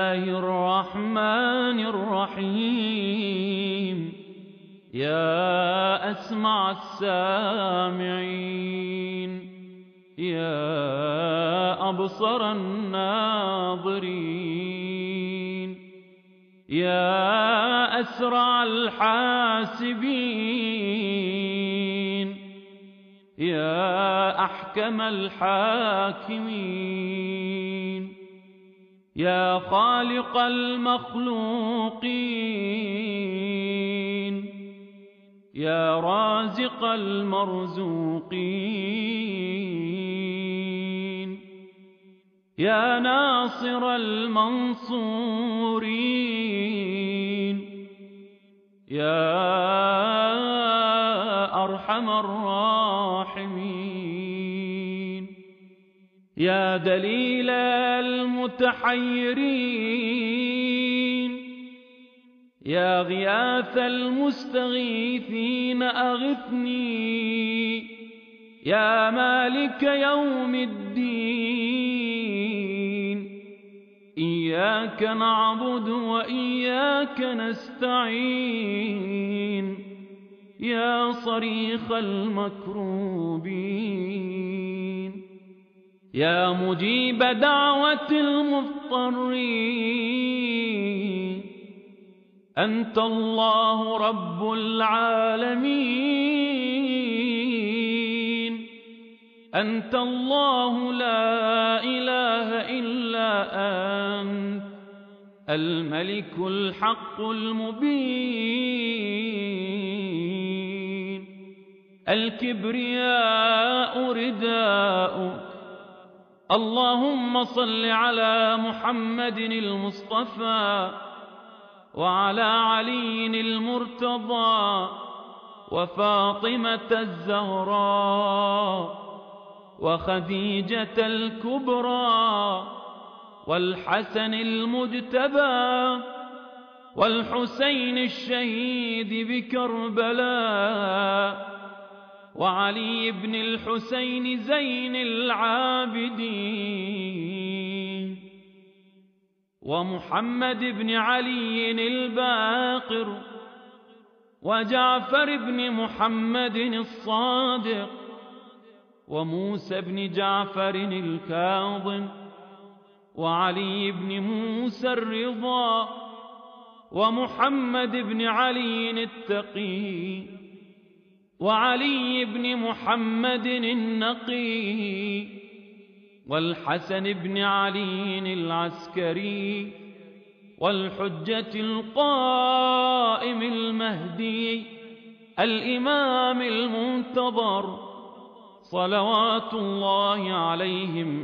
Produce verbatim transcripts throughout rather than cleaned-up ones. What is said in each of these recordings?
الله الرحمن الرحيم. يا أسمع السامعين، يا أبصر الناظرين، يا أسرع الحاسبين، يا أحكم الحاكمين، يا خالق المخلوقين، يا رازق المرزوقين، يا ناصر المنصورين، يا أرحم الراحمين، يا دليل المتحيرين، يا غياث المستغيثين أغثني، يا مالك يوم الدين. إياك نعبد وإياك نستعين، يا صريخ المكروبين، يا مجيب دعوة المضطرين. أنت الله رب العالمين، أنت الله لا إله إلا أنت، الملك الحق المبين. الكبرياء رداؤك، اللهم صل على محمد المصطفى وعلى علي المرتضى وفاطمة الزهراء وخديجة الكبرى والحسن المجتبى والحسين الشهيد بكربلاء وعلي بن الحسين زين العابدين ومحمد بن علي الباقر وجعفر بن محمد الصادق وموسى بن جعفر الكاظم وعلي بن موسى الرضا ومحمد بن علي التقي وعلي بن محمد النقي والحسن بن علي العسكري والحجة القائم المهدي الإمام المنتظر صلوات الله عليهم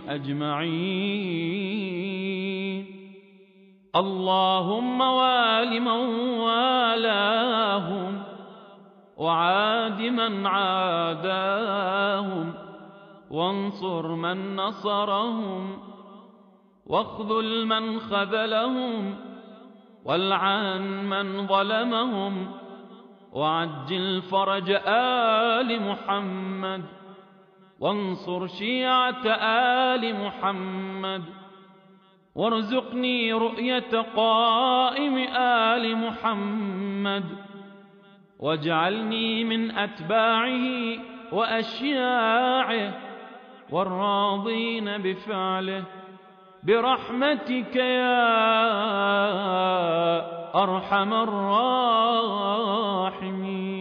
أجمعين. اللهم وال من والاهم وعاد من عاداهم وانصر من نصرهم واخذل من خذلهم والعن من ظلمهم وعجل فرج آل محمد وانصر شيعة آل محمد وارزقني رؤية قائم آل محمد واجعلني من أتباعه وأشياعه والراضين بفعله برحمتك يا أرحم الراحمين.